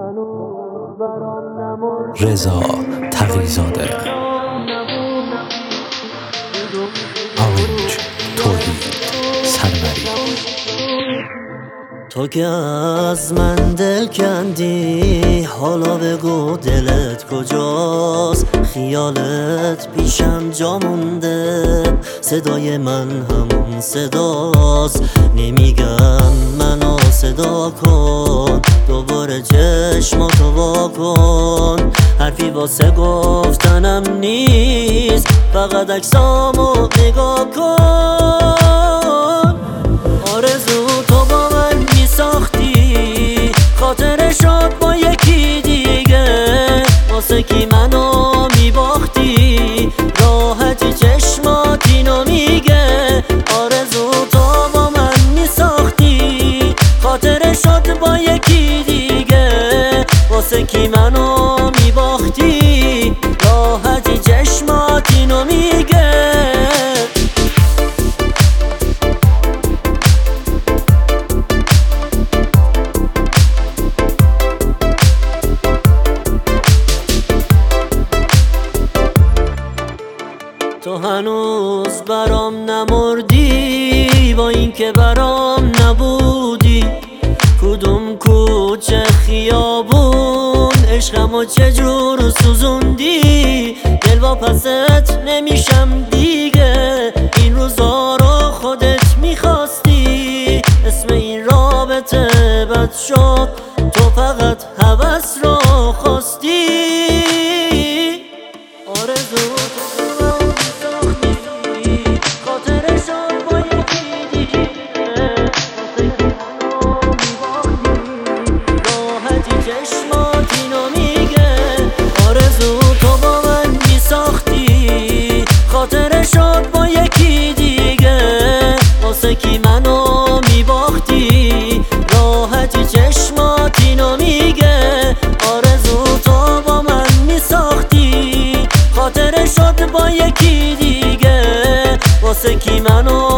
رضا تقی‌زاده، آرنج توحید سروری. تو که از من دل کندی، حالا بگو دلت کجاست؟ خیالت پیشم جا مونده، صدای من همون صداست. نمیگم منو صدا کن، دوباره چشماتو وا کن. حرفی واسه گفتنم نیست، فقط عکسامو نگاه کن. آرزو تو با من میساختی، خاطره شد با یکی دیگه. واسه کی منو میباختی، راحتی چشمات اینو میگه. آرزو تو با من میساختی، خاطره شد با یکی دیگه. واسه کی منو میباختی، راحتی چشمات اینو میگه. تو هنوز برام نمردی، با اینکه برام نبودی. کدوم کوچه خیابون عشقمو چجور سوزوندی. دل واپست نمیشم دیگه، این روزا رو خودت میخواستی. اسم این رابطه بد شد، تو فقط هوس رو خواستی. آرزو خاطره شد با یکی دیگه. واسه کی منو میباختی، راحتی چشمات اینو میگه. آرزو تو با من میساختی، خاطره شد با یکی دیگه. واسه کی منو